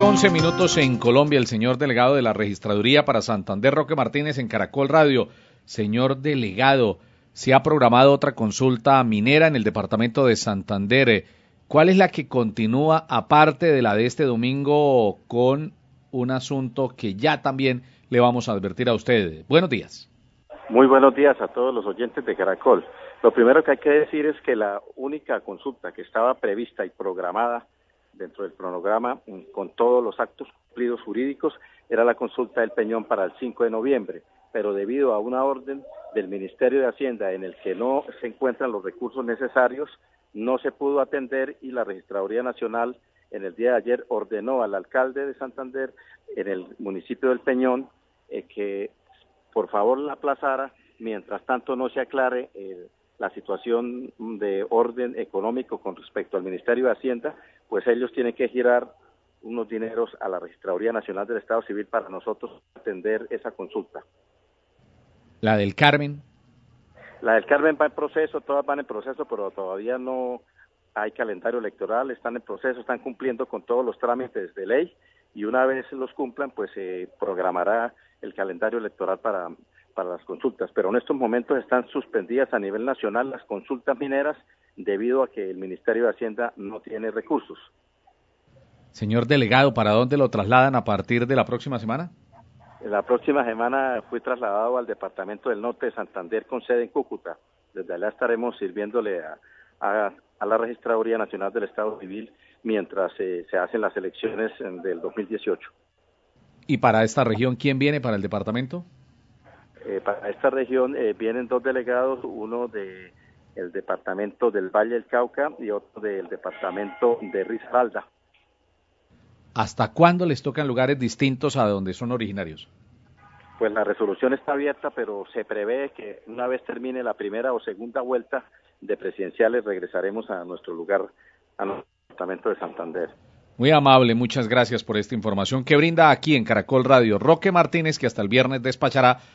11 minutos en Colombia. El señor delegado de la Registraduría para Santander, Roque Martínez, en Caracol Radio. Señor delegado, se ha programado otra consulta minera en el departamento de Santander. ¿Cuál es la que continúa, aparte de la de este domingo, con un asunto que ya también le vamos a advertir a usted? Buenos días. Muy buenos días a todos los oyentes de Caracol. Lo primero que hay que decir es que la única consulta que estaba prevista y programada dentro del cronograma con todos los actos cumplidos jurídicos era la consulta del Peñón para el 5 de noviembre, pero debido a una orden del Ministerio de Hacienda en el que no se encuentran los recursos necesarios, no se pudo atender y la Registraduría Nacional en el día de ayer ordenó al alcalde de Santander en el municipio del Peñón que por favor la aplazara mientras tanto no se aclare la situación de orden económico con respecto al Ministerio de Hacienda, pues ellos tienen que girar unos dineros a la Registraduría Nacional del Estado Civil para nosotros atender esa consulta. ¿La del Carmen? La del Carmen va en proceso, todas van en proceso, pero todavía no hay calendario electoral, están en proceso, están cumpliendo con todos los trámites de ley y una vez los cumplan, pues se programará el calendario electoral para las consultas, pero en estos momentos están suspendidas a nivel nacional las consultas mineras debido a que el Ministerio de Hacienda no tiene recursos. Señor delegado, ¿para dónde lo trasladan a partir de la próxima semana? La próxima semana fui trasladado al Departamento del Norte de Santander con sede en Cúcuta. Desde allá estaremos sirviéndole a la Registraduría Nacional del Estado Civil mientras se hacen las elecciones del 2018. ¿Y para esta región quién viene para el departamento? Para esta región vienen dos delegados, uno del departamento del Valle del Cauca y otro del departamento de Risaralda. ¿Hasta cuándo les tocan lugares distintos a donde son originarios? Pues la resolución está abierta, pero se prevé que una vez termine la primera o segunda vuelta de presidenciales regresaremos a nuestro lugar, a nuestro departamento de Santander. Muy amable, muchas gracias por esta información que brinda aquí en Caracol Radio Roque Martínez, que hasta el viernes despachará